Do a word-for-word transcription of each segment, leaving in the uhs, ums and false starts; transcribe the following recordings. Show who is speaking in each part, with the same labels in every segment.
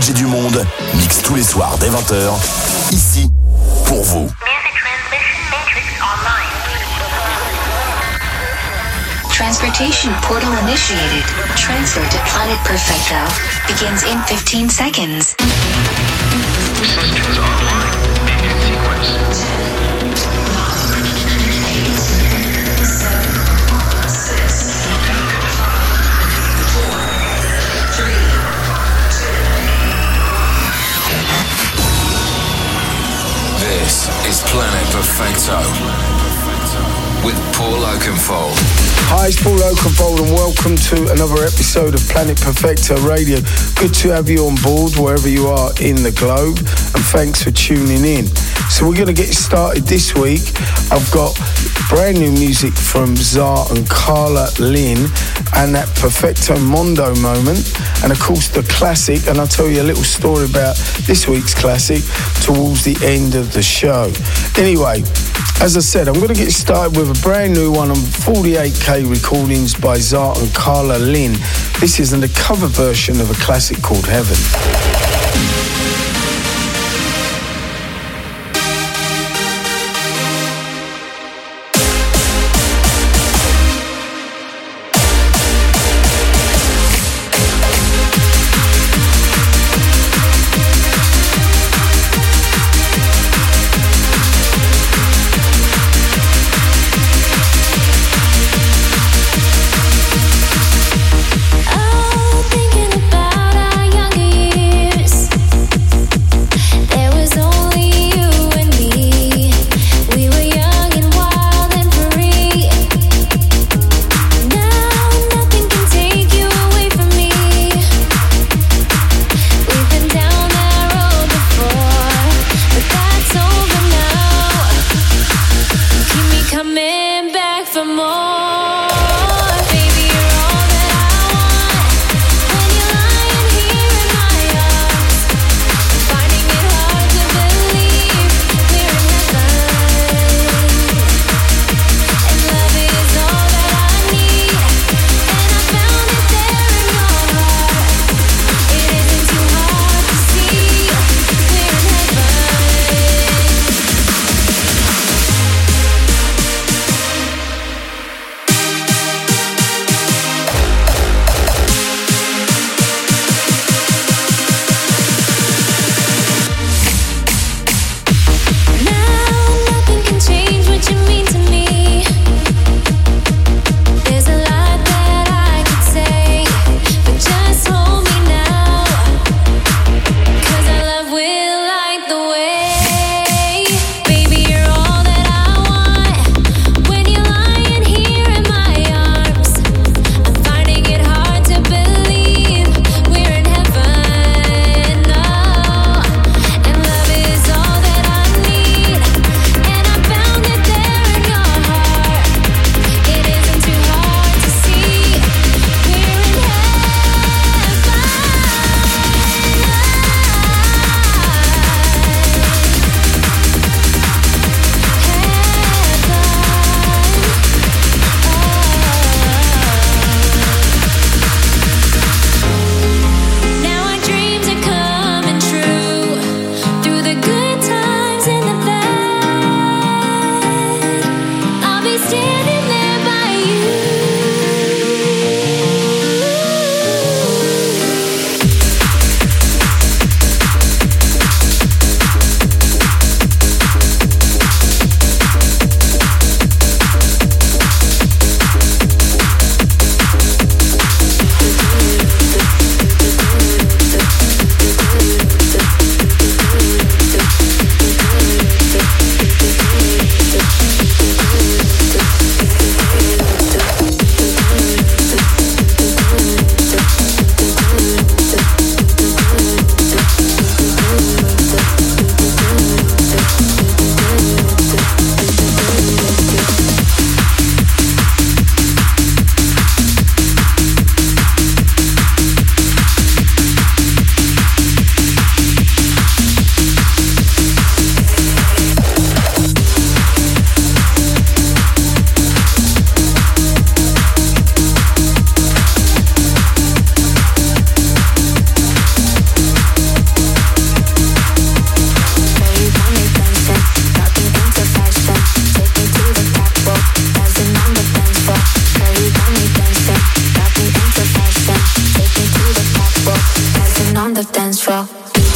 Speaker 1: D J du monde mixe tous les soirs dès vingt heures, ici, pour vous.
Speaker 2: Music Transmission Matrix online.
Speaker 3: Transportation portal initiated. Transfer to Planet Perfecto begins in fifteen seconds.
Speaker 2: Systems online. Begin sequence.
Speaker 4: This is Planet Perfecto with Paul Oakenfold.
Speaker 5: Hi, it's Paul Oakenfold and welcome to another episode of Planet Perfecto Radio. Good to have you on board wherever you are in the globe, and thanks for tuning in. So we're going to get started this week. I've got brand new music from Zar and Carla Lynn and that Perfecto Mondo moment, and of course the classic, and I'll tell you a little story about this week's classic towards the end of the show. Anyway, as I said, I'm going to get started with a brand new one on forty-eight K recordings by Zar and Carla Lynn. This is a cover version of a classic called Heaven.
Speaker 6: Oh, thinking about our younger years.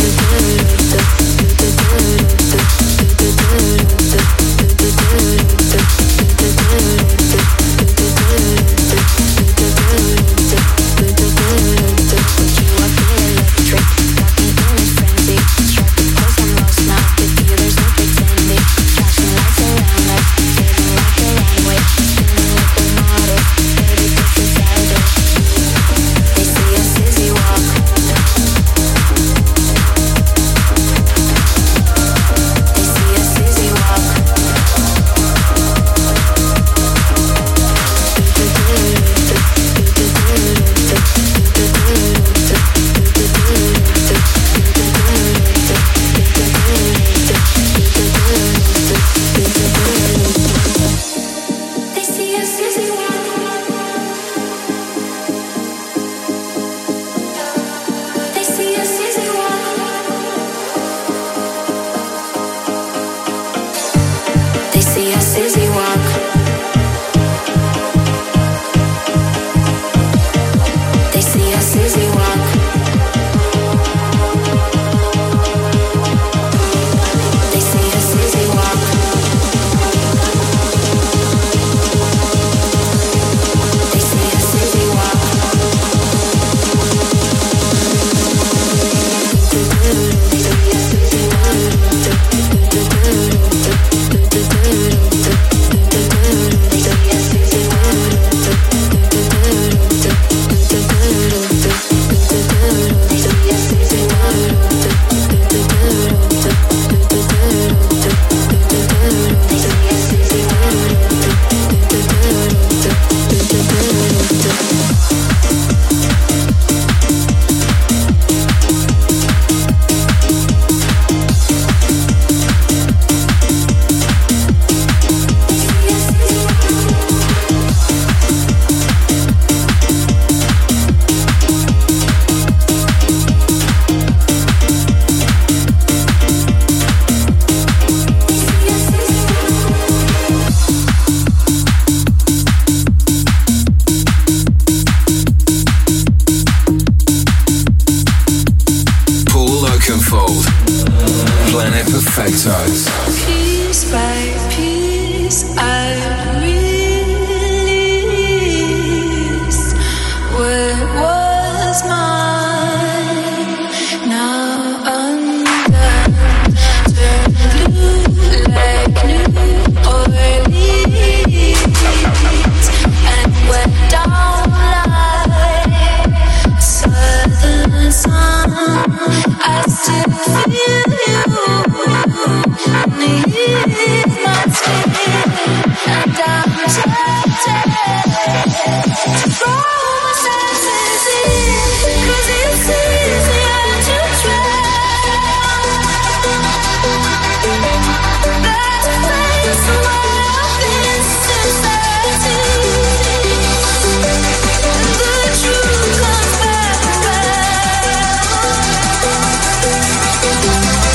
Speaker 6: We'll be right back.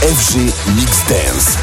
Speaker 1: F G Mix Dance.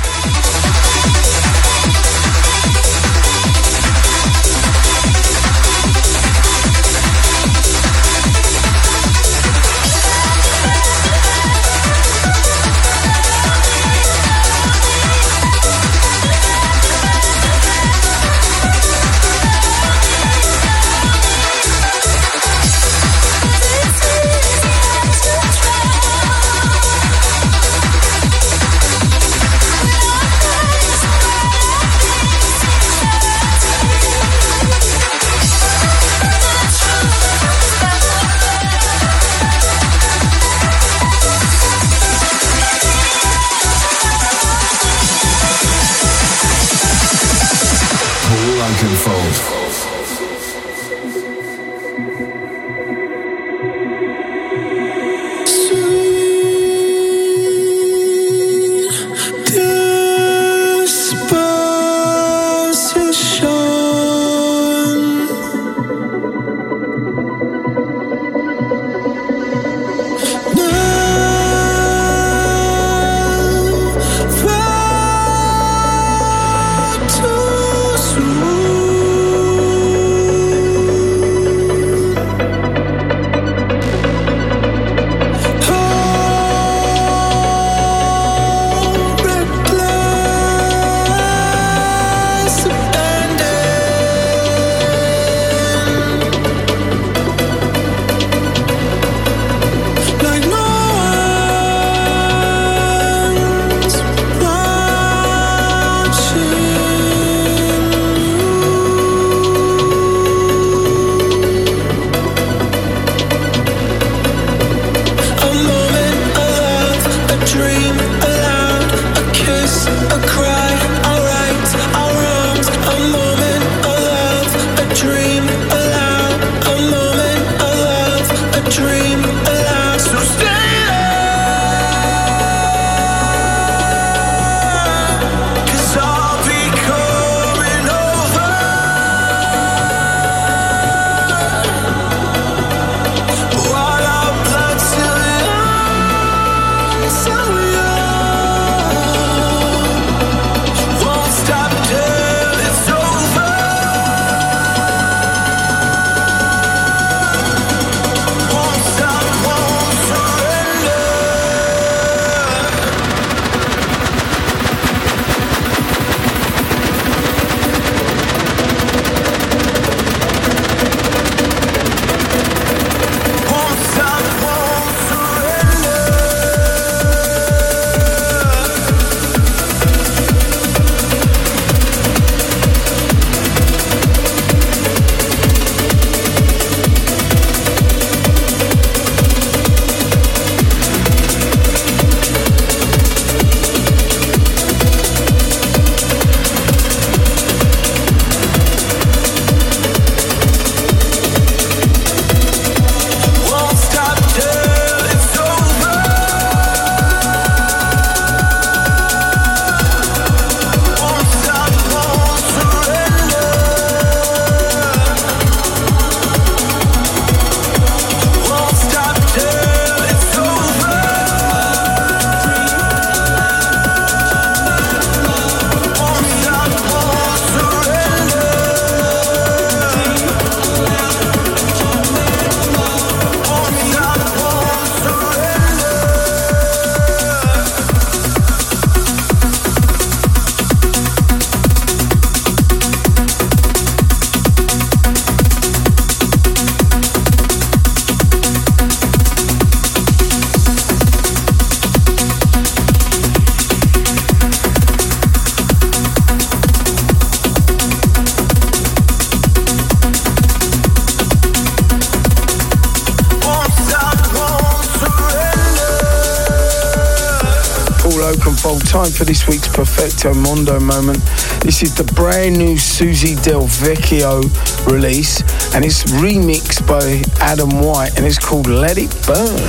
Speaker 5: Time for this week's Perfecto Mondo moment. This is the brand new Susie Del Vecchio release, and it's remixed by Adam White, and it's called Let It Burn.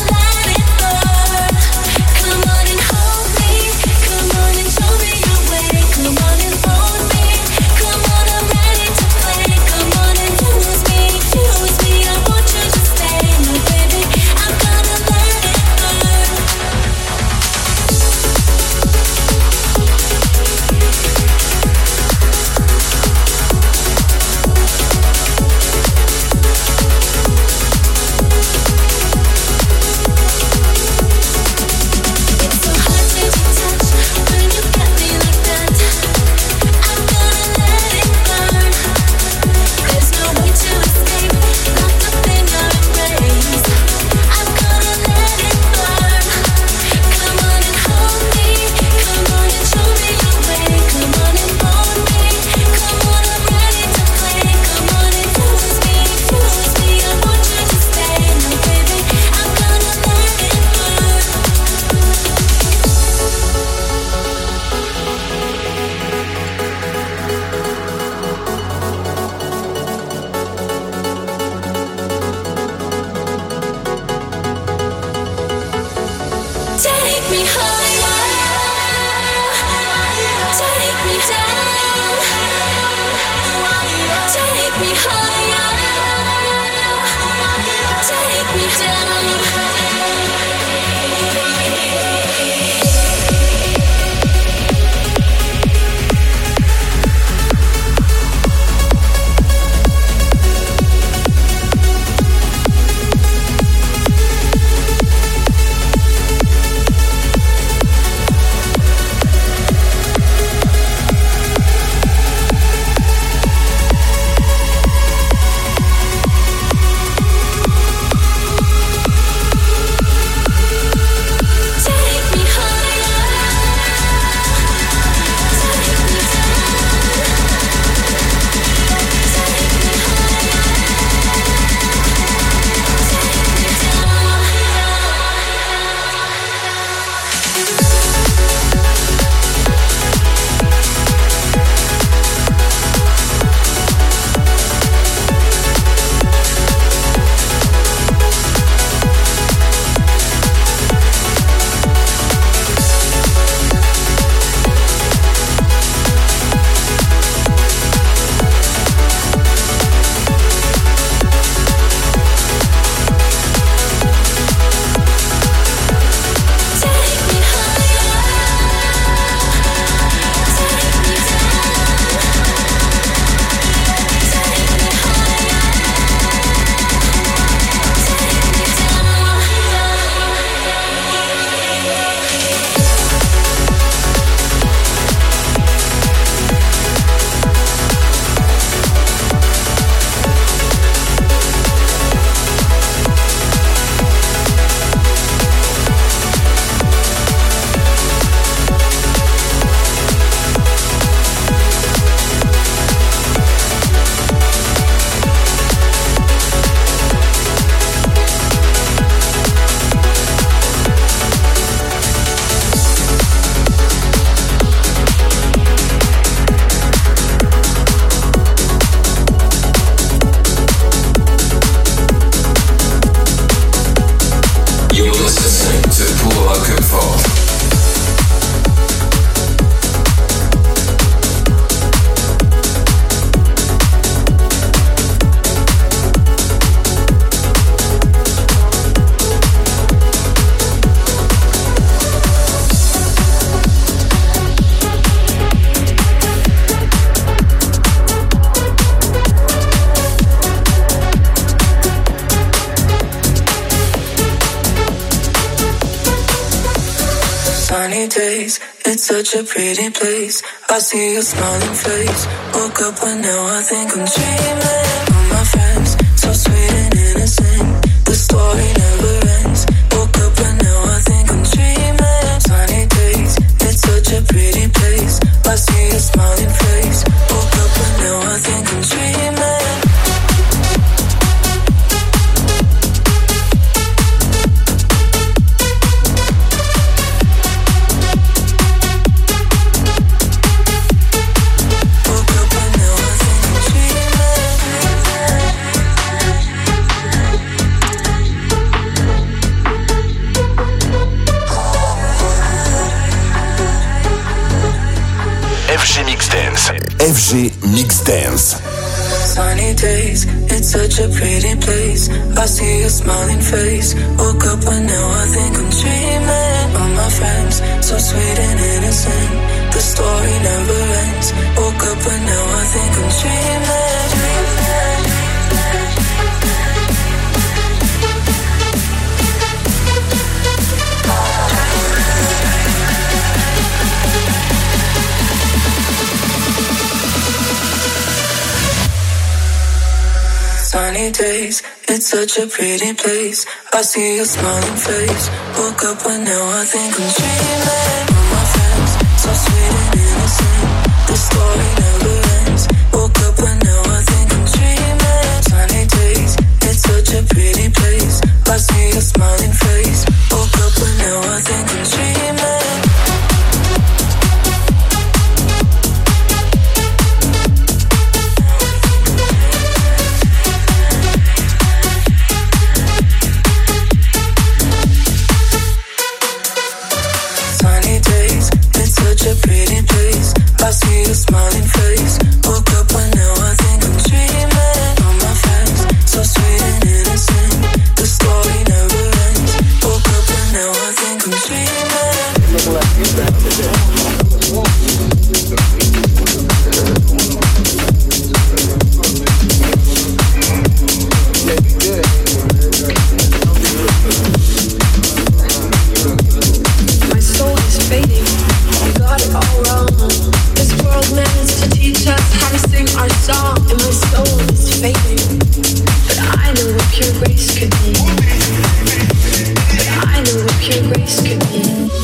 Speaker 6: Way.
Speaker 4: Oakenfold.
Speaker 6: Sunny days, it's such a pretty place. I see your smiling face. Woke up and now I think I'm dreaming. All my friends, so sweet and innocent. The story never ends. Woke up and now I think I'm dreaming. Sunny days, it's such a pretty place. I see your smiling face. Woke up and now I think I'm dreaming.
Speaker 1: F G Mix Dance. F G Mix Dance.
Speaker 6: Sunny days, it's such a pretty place. I see your smiling face. Woke up and now I think I'm dreaming. All my friends, so sweet and innocent. The story never ends. Woke up and now I think I'm dreaming. Sunny days, it's such a pretty place. I see your smiling face. Woke up and now I think I'm dreaming. All my friends, so sweet and innocent. The story never ends. Woke up and now I think I'm dreaming. Sunny days, it's such a pretty place. I see your smiling face. Woke up and now I think I'm dreaming. Such a pretty place. I see your smiling face. Woke up and now I think I'm dreaming. All my friends, so sweet and innocent. The story never ends. Woke up and now I think I'm My soul is fading. Got it all wrong. This world managed to teach us how to sing our song, and my soul is fading. But I know what pure grace could be. But I know what pure grace could be.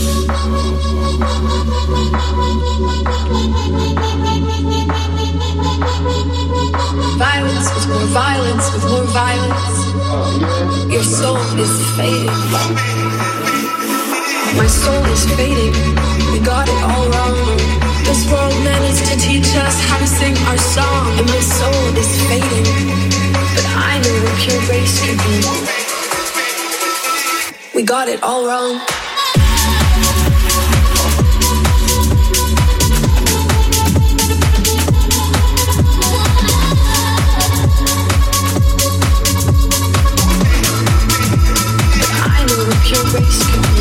Speaker 6: Violence with more violence with more violence. Your soul is fading. My soul is fading. We got it all wrong. This world managed to teach us how to sing our song, and my soul is fading. But I know what pure grace could be. We got it all wrong. But I know what pure grace could be.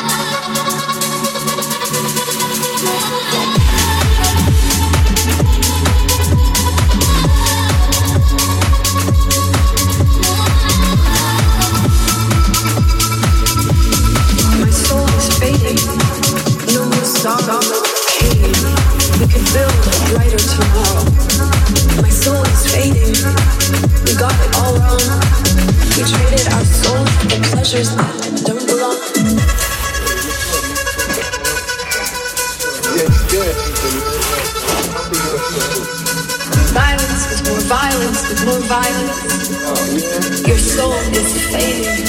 Speaker 6: We could build a brighter tomorrow. My soul is fading. We got it all wrong. We traded our souls for pleasures that don't belong. Violence with more violence with more violence. Your soul is fading.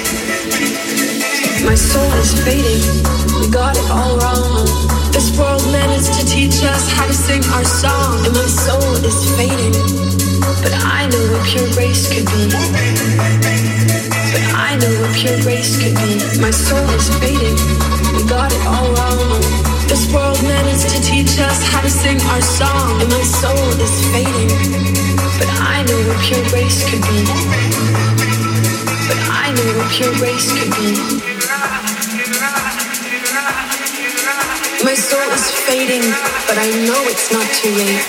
Speaker 6: My soul is fading. We got it all wrong. This world managed to teach us how to sing our song, and my soul is fading. But I know what pure grace could be. But I know what pure grace could be. My soul is fading. got it all wrong. This world managed to teach us how to sing our song, and my soul is fading. But I know what pure grace could be. But I know what pure grace could be. My soul is fading, but I know it's not too late.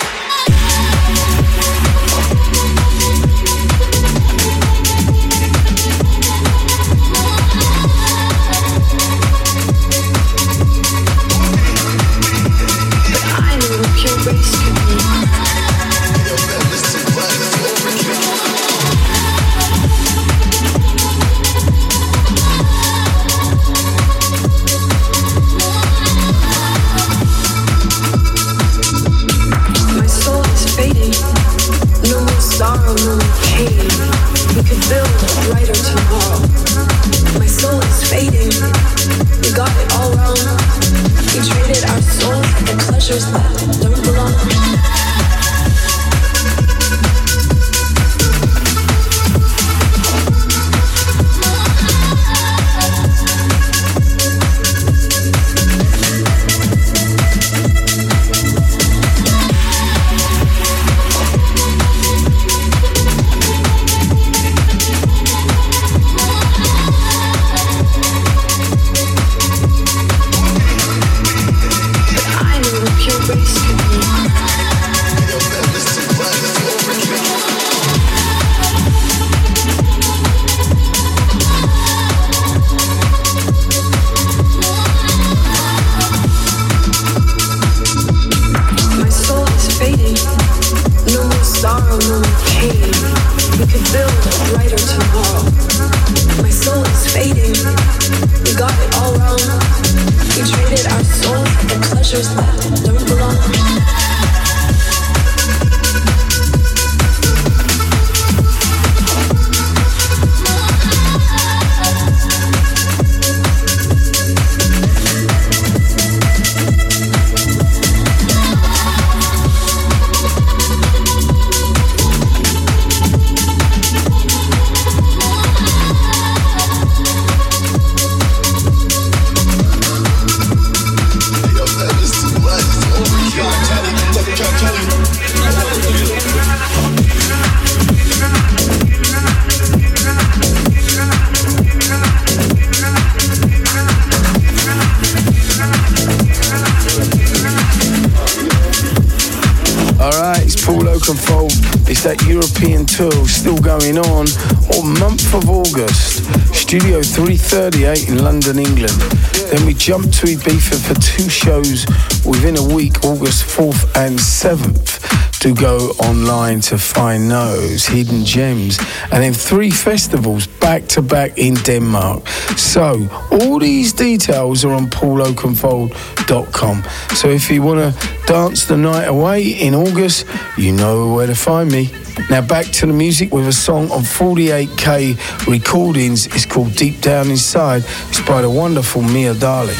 Speaker 5: That European tour still going on, or month of August, Studio three thirty-eight in London, England. Then we jump to Ibiza for two shows within a week, August fourth and seventh. Do go online to find those hidden gems, and then three festivals back to back in Denmark. So all these details are on paul oakenfold dot com. So if you want to dance the night away in August, you know where to find me. Now back to the music with a song on forty-eight K Recordings. It's called Deep Down Inside. It's by the wonderful Mia Darling.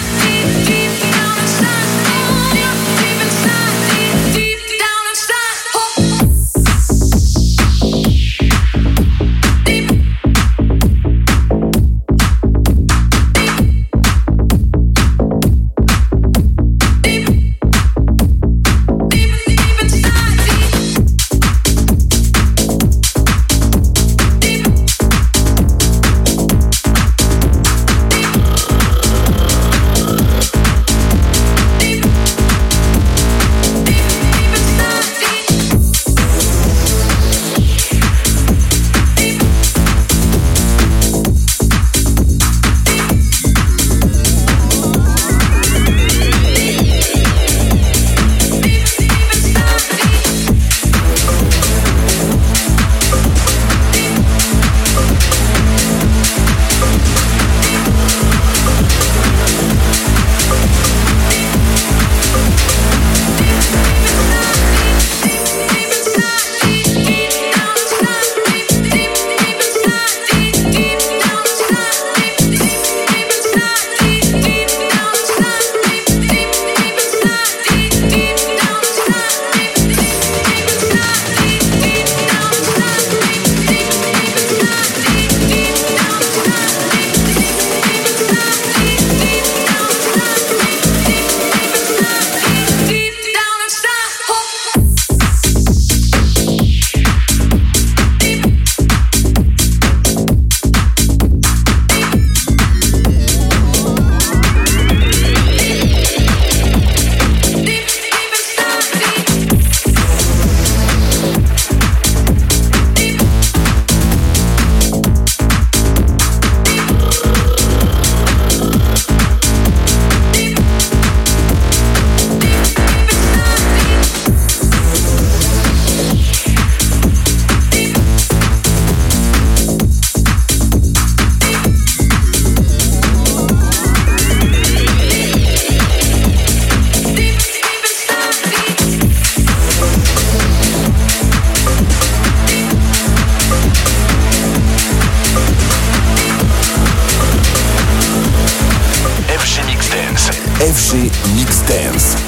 Speaker 1: écoutez Mix Dance.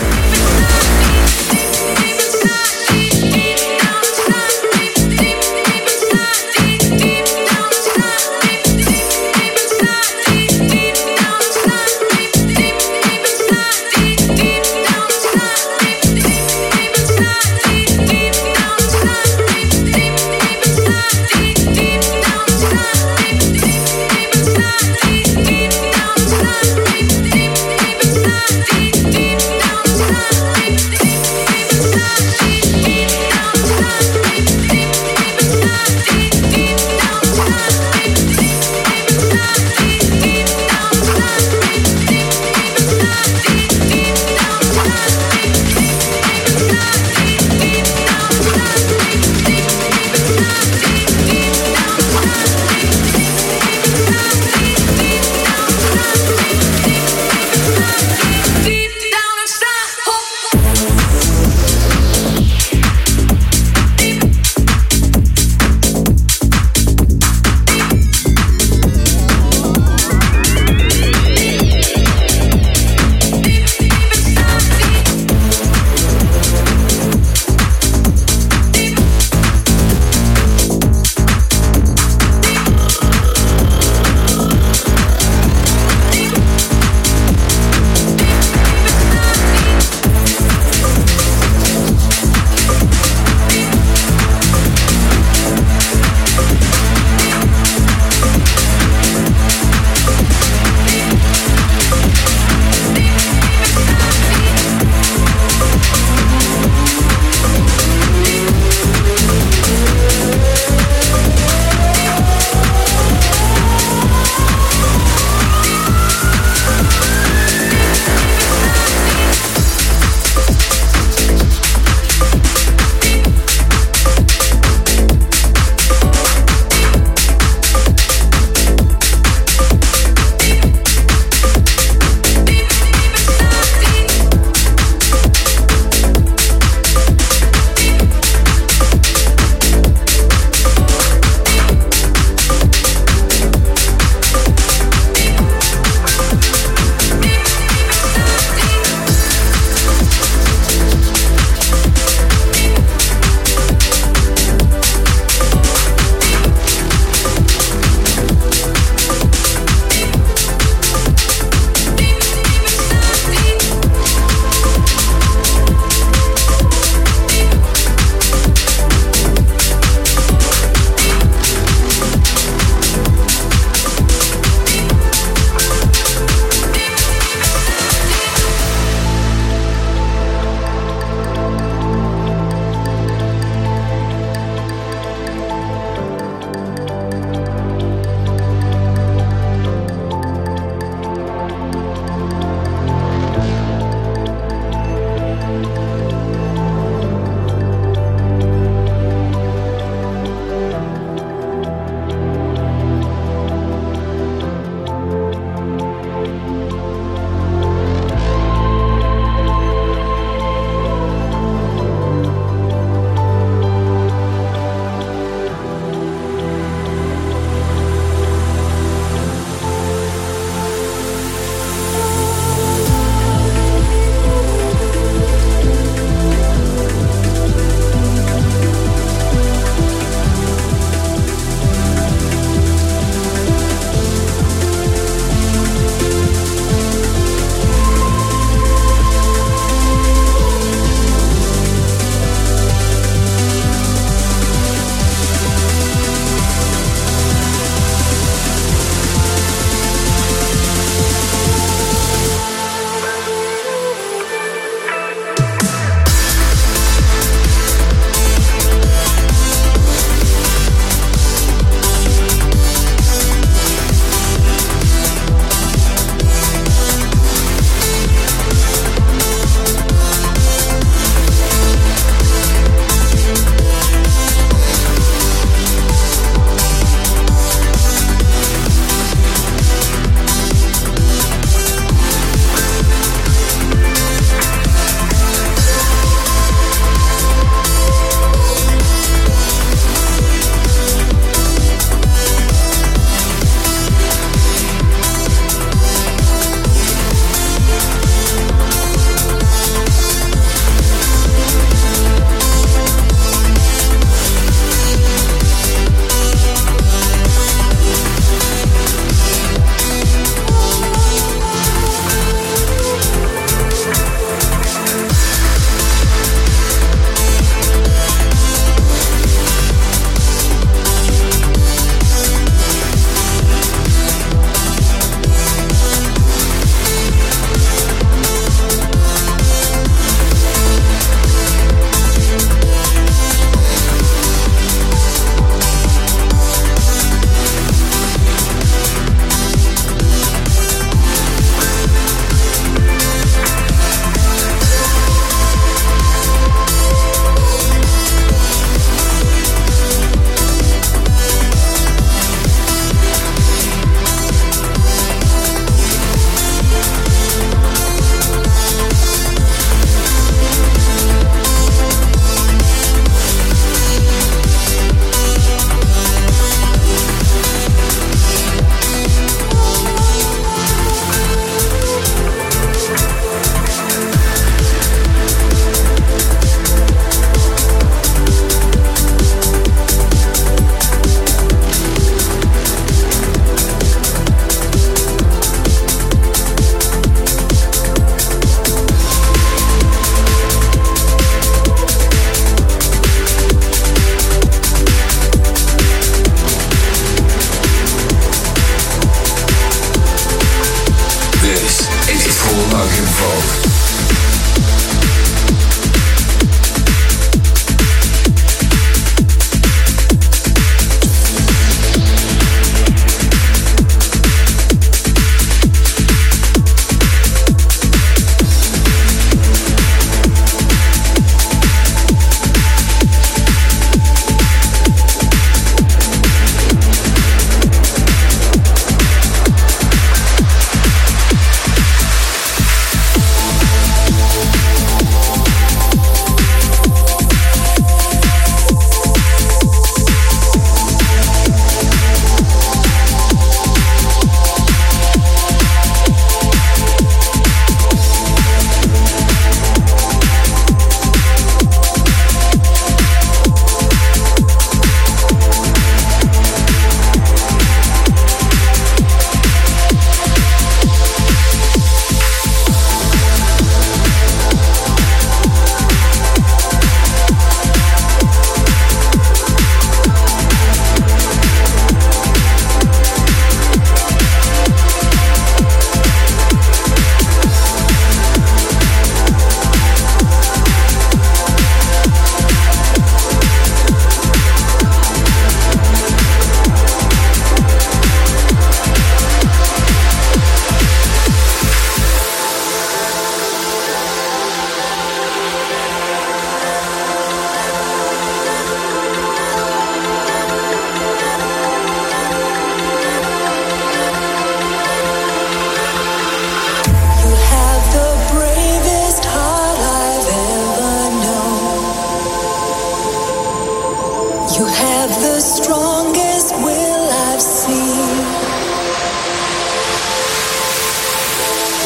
Speaker 6: Deep down inside.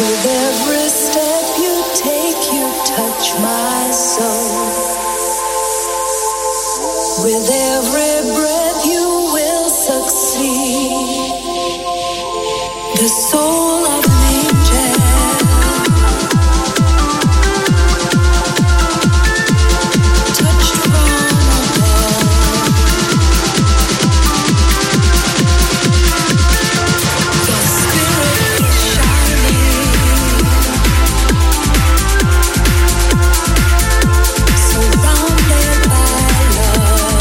Speaker 6: With every step you take, you touch my soul. With every breath you will succeed. The soul of an angel. Touched from above. Your spirit is shining. Surrounded by love.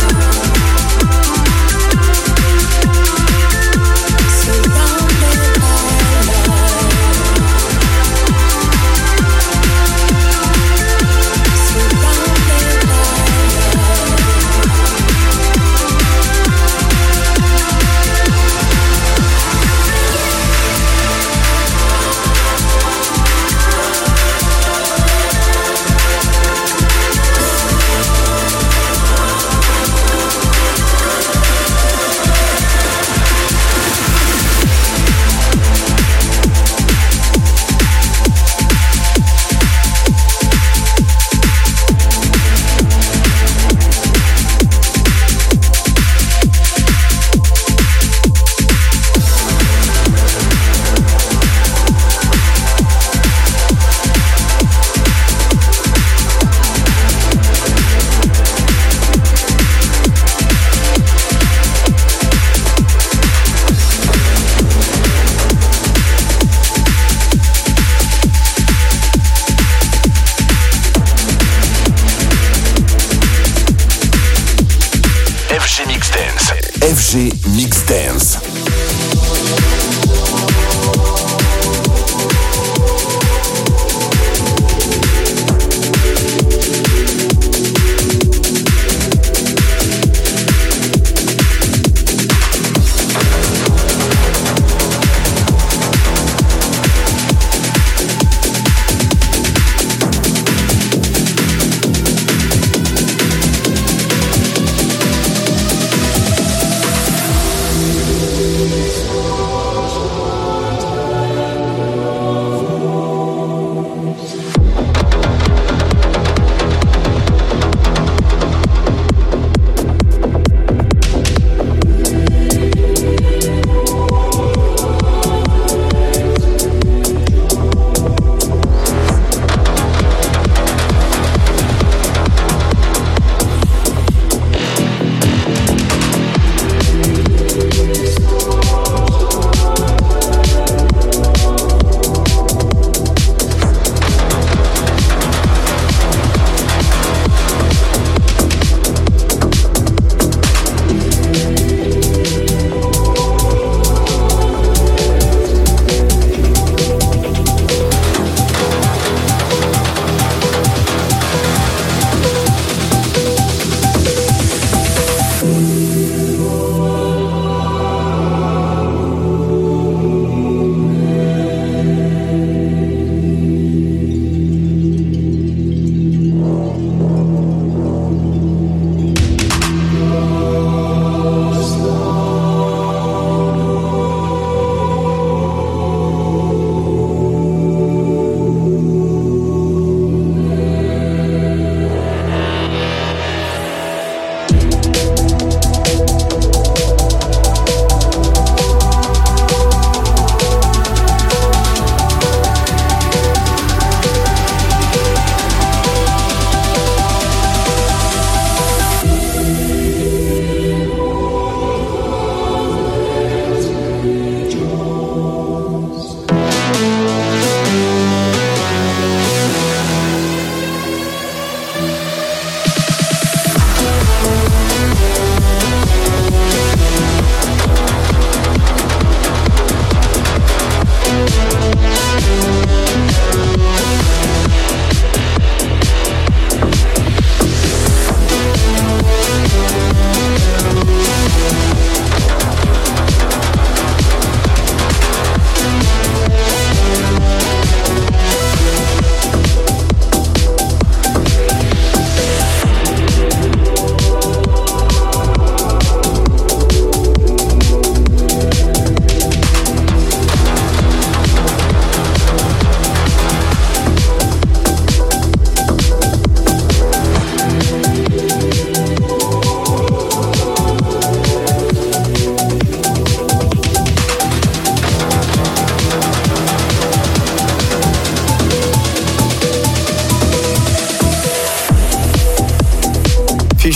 Speaker 6: Surrounded by
Speaker 1: F G Mix Dance.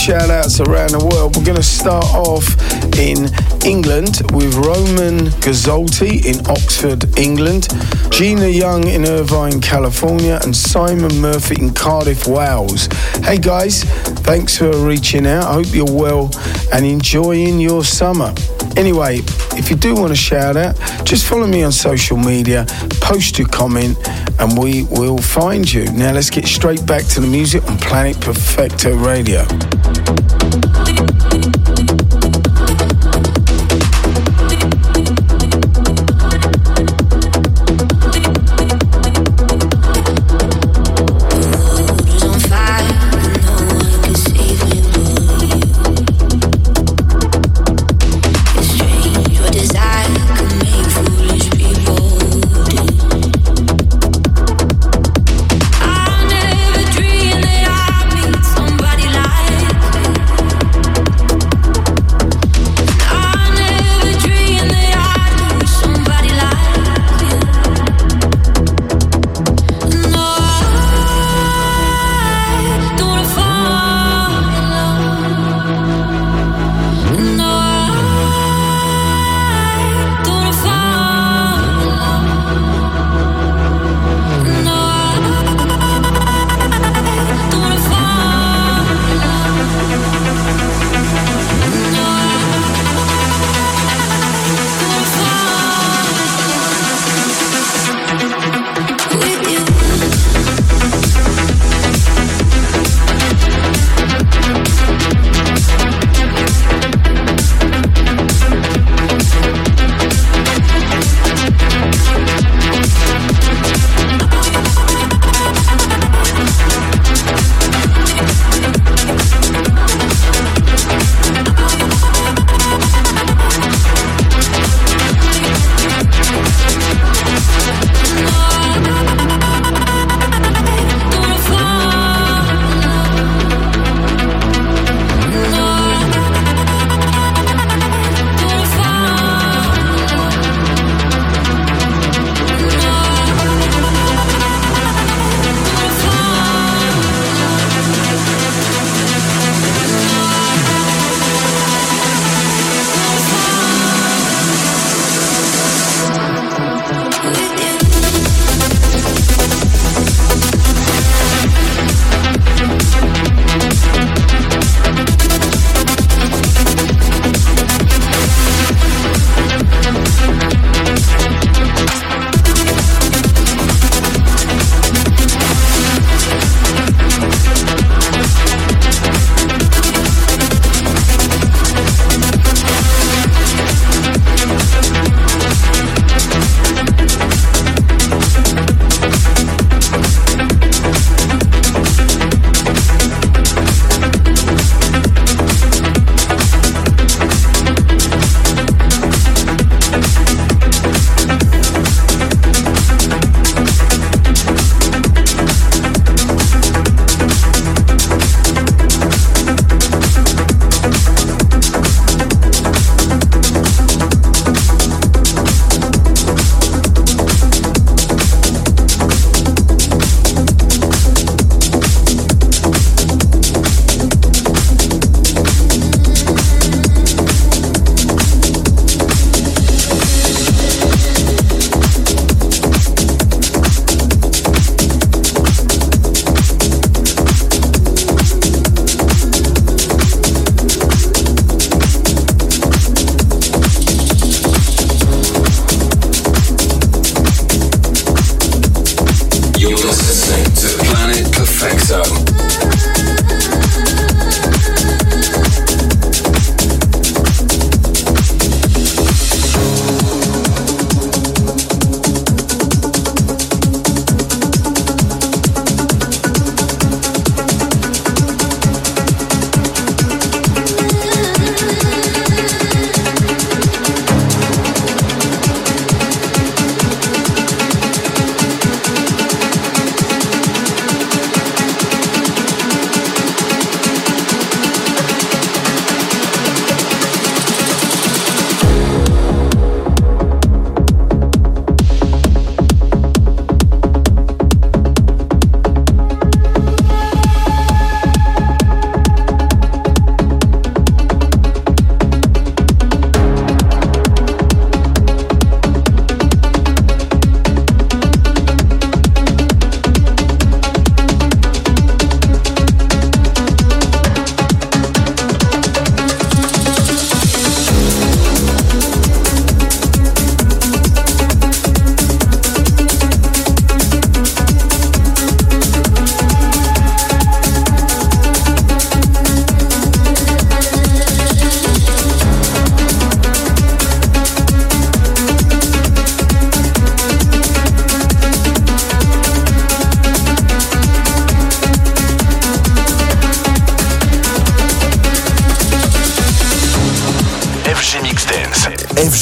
Speaker 5: shout outs around the world. We're going to start off in England with Roman Gazzolti in Oxford, England, Gina Young in Irvine, California, and Simon Murphy in Cardiff, Wales. Hey guys, thanks for reaching out. I hope you're well and enjoying your summer. Anyway, if you do want to shout out, just follow me on social media, post your comment, and we will find you. Now let's get straight back to the music on Planet Perfecto Radio.
Speaker 6: Somebody like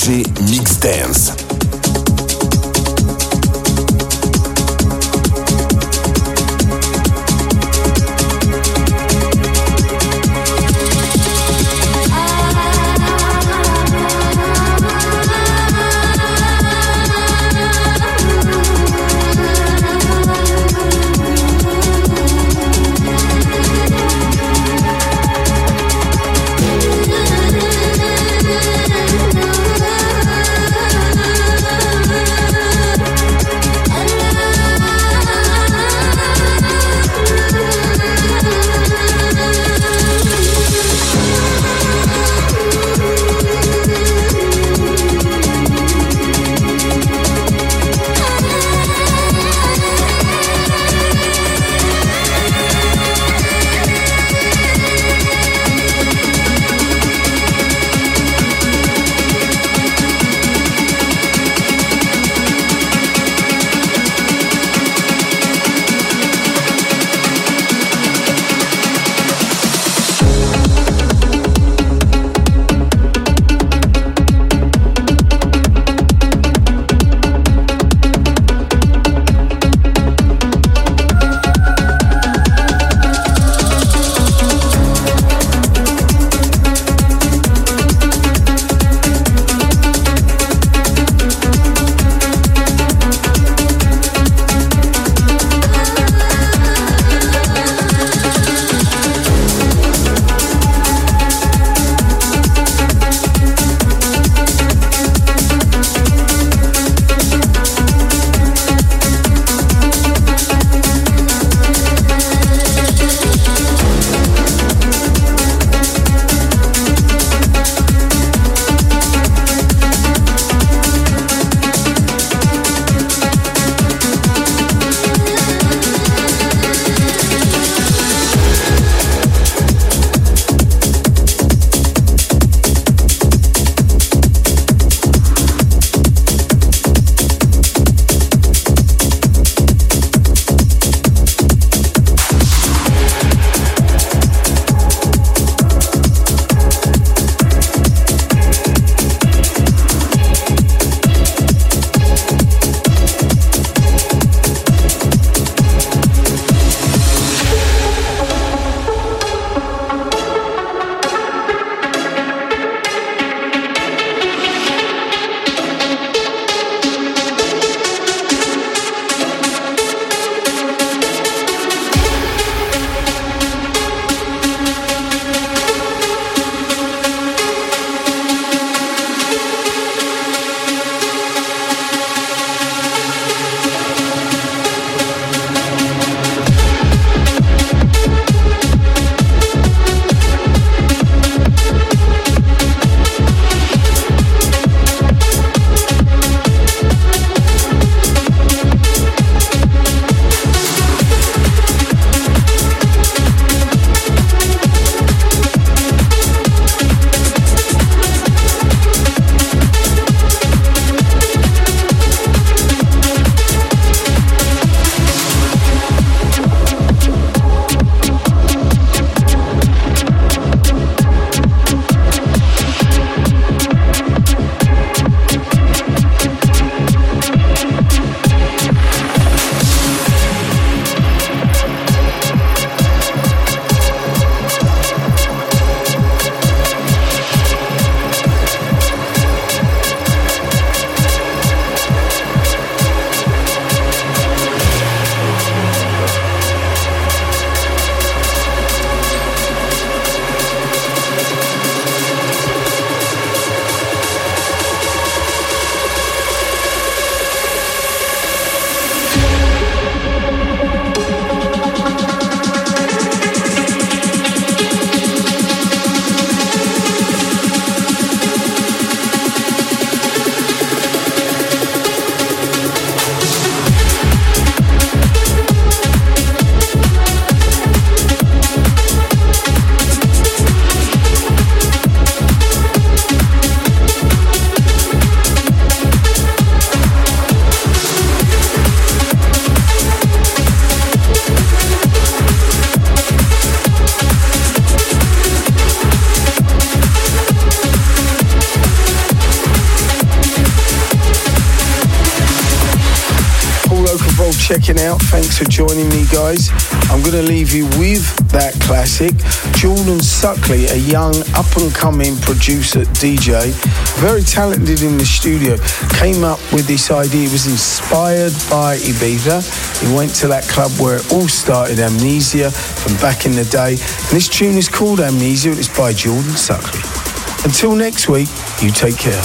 Speaker 1: G Mix Dance.
Speaker 6: We'll be right back.
Speaker 5: Oakenfold checking out. Thanks for joining me, guys. I'm going to leave you with that classic. Jordan Suckley, a young up-and-coming producer, D J, very talented in the studio, came up with this idea. He was inspired by Ibiza. He went to that club where it all started, Amnesia, from back in the day. And this tune is called Amnesia. It's by Jordan Suckley. Until next week, you take care.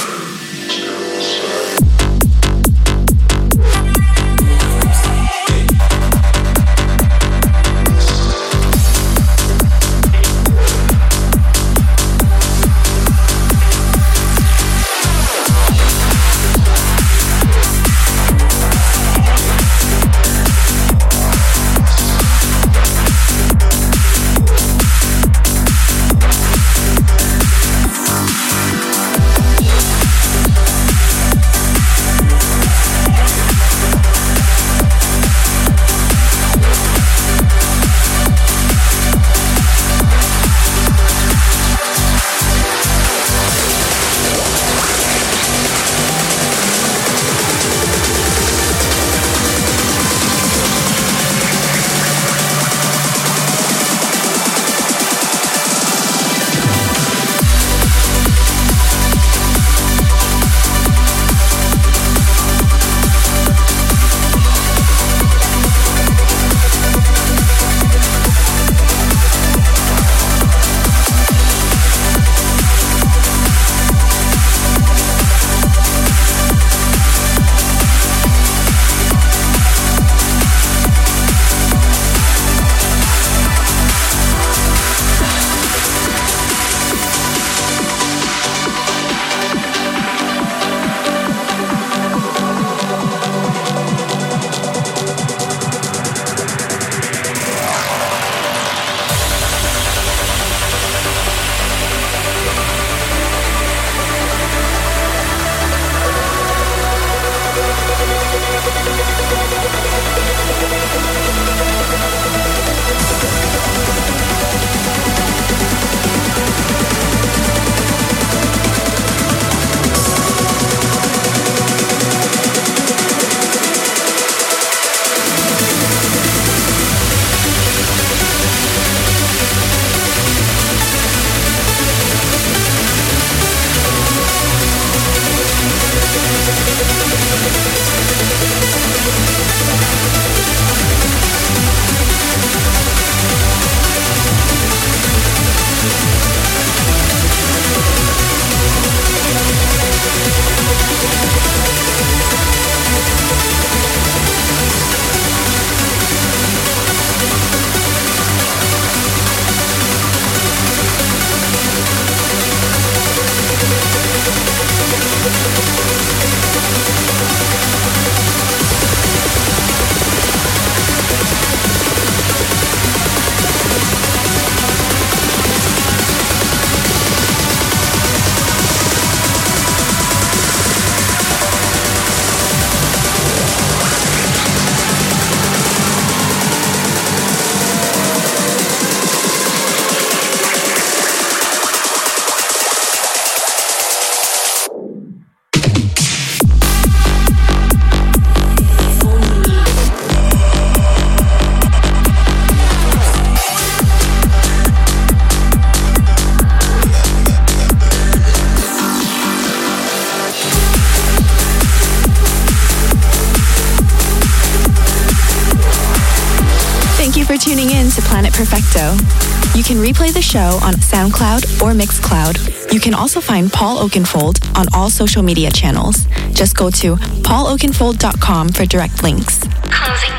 Speaker 7: tuning in to Planet Perfecto. You can replay the show on SoundCloud or Mixcloud. You can also find Paul Oakenfold on all social media channels. Just go to paul oakenfold dot com for direct links.
Speaker 3: Closing